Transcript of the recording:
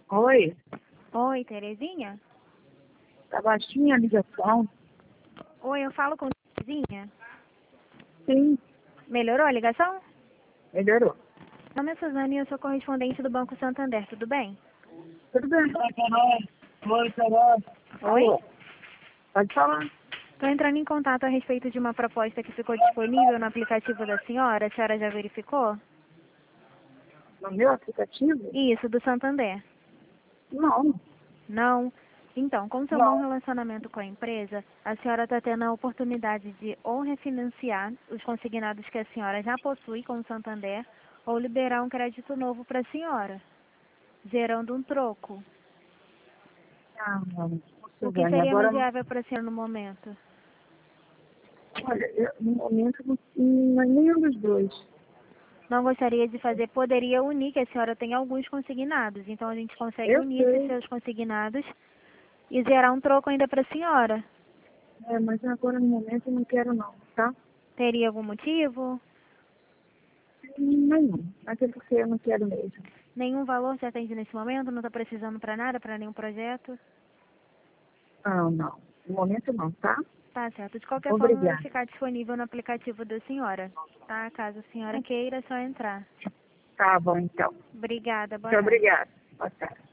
Oi, Oi, Terezinha? tá baixinha a ligação? Oi, eu falo com Terezinha. Sim, Melhorou a ligação? melhorou. Meu nome é Suzane e eu sou correspondente do Banco Santander, tudo bem? Tudo bem? Oi, Carol. Oi? Alô, pode falar. Estou entrando em contato a respeito de uma proposta que ficou disponível no aplicativo da senhora. A senhora já verificou? No meu aplicativo? Isso, do Santander. Não, Não? Então, com seu bom não. relacionamento com a empresa, a senhora está tendo a oportunidade de ou refinanciar os consignados que a senhora já possui com o Santander ou liberar um crédito novo para a senhora, gerando um troco. Ah, não. O que Suzane, seria mais agora, viável para a senhora no momento? olha, no momento não é nenhum dos dois. Não gostaria de fazer, poderia unir, que a senhora tem alguns consignados, então a gente consegue Eu unir esses sei, seus consignados e gerar um troco ainda para a senhora. mas agora no momento eu não quero não, tá? Teria algum motivo? Nenhum, até porque eu não quero mesmo. Nenhum valor se atende nesse momento? Não está precisando para nada, para nenhum projeto? Não, não. No momento não, tá? Tá certo. De qualquer forma, vai Obrigada. ficar disponível no aplicativo da senhora, tá? Caso a senhora queira, é só entrar. Tá bom, então. Obrigada, boa Muito tarde. obrigada. Boa tarde.